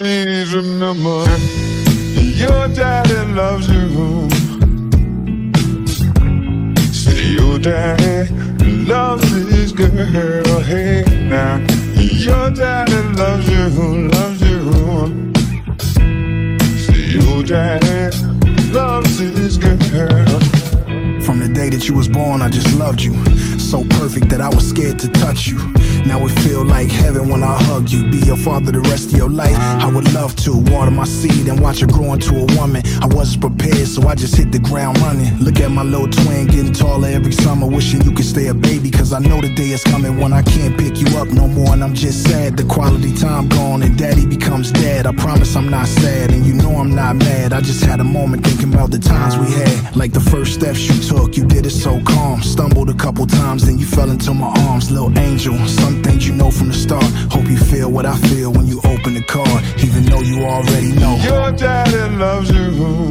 Please remember, your daddy loves you. Say your daddy loves this girl. Hey now, your daddy loves you, loves you. Say your daddy loves this girl. From the day that you was born, I just loved you. So perfect that I was scared to touch you. Now it feel like heaven when I hug you. Be your father the rest of your life. I would love to water my seed and watch her grow into a woman. I wasn't prepared, so I just hit the ground running. Look at my little twin getting taller every summer. Wishing you could stay a baby, cause I know the day is coming when I can't pick you up no more. And I'm just sad, the quality time gone and daddy becomes dad. I promise I'm not sad, and you know I'm not mad. I just had a moment thinking about the times we had. Like the first steps you took, you did it so calm. Stumbled a couple times, then you fell into my arms. Little angel, some things you know from the start. Hope you feel what I feel when you open the card, even though you already know. Your daddy loves you.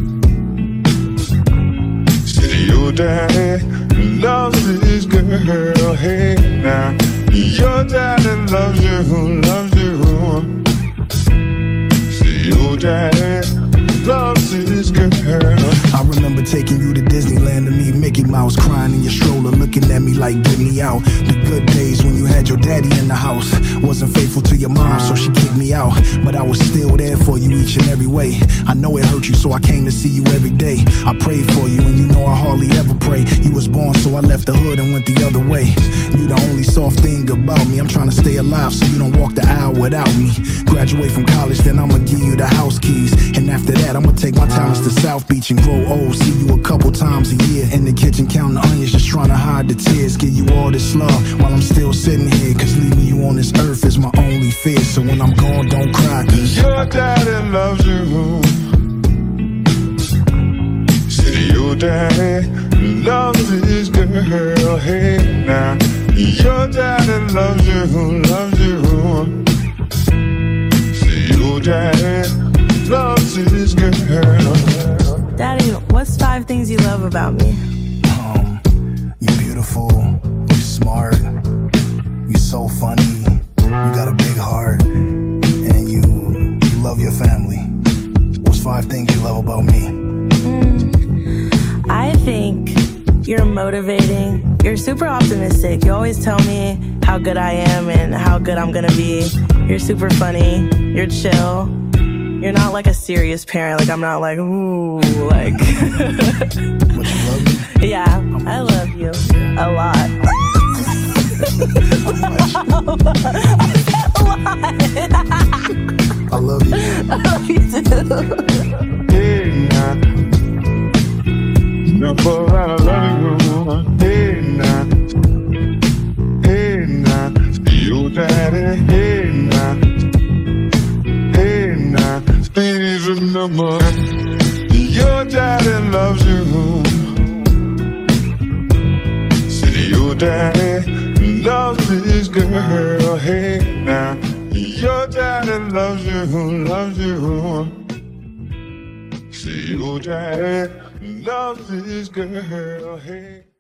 Say your daddy loves this girl. Hey now, your daddy loves you, loves you. Say your daddy loves this girl. I remember taking you to Disneyland to meet Mickey Mouse, crying in your stroller, looking at me like, get me out. The good days when you had your daddy in the house. Wasn't faithful to your mom, so she kicked me out. But I was still there for you each and every way. I know it hurt you, so I came to see you every day. I prayed for you, and you know I hardly ever pray. You was born, so I left the hood and went the other way. You the only soft thing about me. I'm trying to stay alive, so you don't walk the aisle without me. Graduate from college, then I'ma give you the house keys. And after that, I'ma take my talents to South Beach and grow old. See you a couple times a year in the kitchen counting onions, just trying to hide the tears. Give you all this love while I'm still sitting here, cause leaving you on this earth is my only fear. So when I'm gone, don't cry, cause your daddy loves you. Say your daddy loves this girl. Hey now, your daddy loves you, loves you. Say your daddy loves this girl. Daddy, what's 5 things you love about me? You're beautiful, you're smart, you're so funny, you got a big heart, and you love your family. What's 5 things you love about me? I think you're motivating. You're super optimistic. You always tell me how good I am and how good I'm gonna be. You're super funny. You're chill. You're not like a serious parent. Like, I'm not like, ooh, like. But you love me? Yeah, I love you a lot. I love you. I love you too. Hey now, never I love you. Hey now, hey now, your daddy. Hey now, hey now. Please remember, your daddy loves you. Say your daddy loves this girl. Hey now, your daddy loves you, loves you. Say your daddy loves this girl. Hey.